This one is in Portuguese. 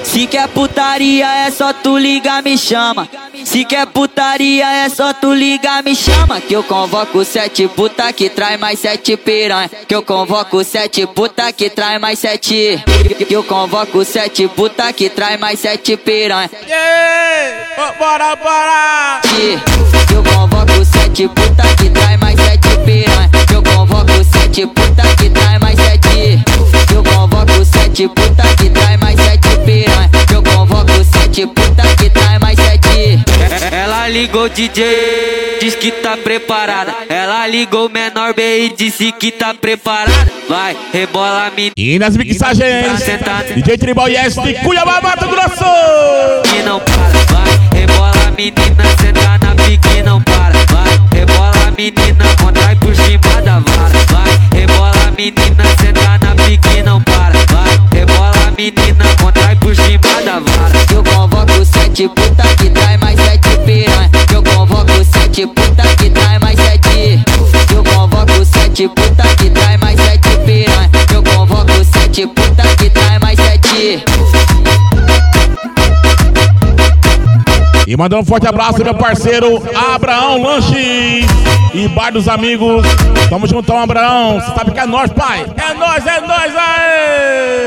Se quer putaria é só tu ligar, me chama. Se quer putaria é só tu ligar, me chama. Que eu convoco 7 puta que trai mais 7 piranha. Que eu convoco 7 puta que trai mais 7. Que eu convoco 7 puta que trai mais 7 piranha. Bora! Que eu convoco 7 puta que trai mais 7 piranha. Que eu convoco 7 puta que trai mais 7. Que eu convoco 7 puta que trai mais 7 piranha. Que eu convoco 7 puta que trai mais 7. Ela ligou DJ, diz que tá preparada. Ela ligou o menor B e disse que tá preparada. Vai, rebola menina. E nas mixagens, DJ Tribal Yes de Cuiabá, Mato Grosso. Que não para, vai, rebola menina, senta na pique não para. Vai, rebola menina, contrai por cima da vara. Vai, rebola menina, senta na pique não para. Vai, rebola menina, contrai por cima da vara. Eu convoco 7 puta que trai mais 7 piranha. Eu convoco 7 puta que trai mais 7. Eu convoco 7 puta que trai mais 7 piranha. Eu convoco 7 puta que trai mais 7. E mandando um forte abraço, meu parceiro Abraão Lanches e Bar dos Amigos. Tamo juntão, Abraão. Você sabe que é nóis, pai. É nóis, aê!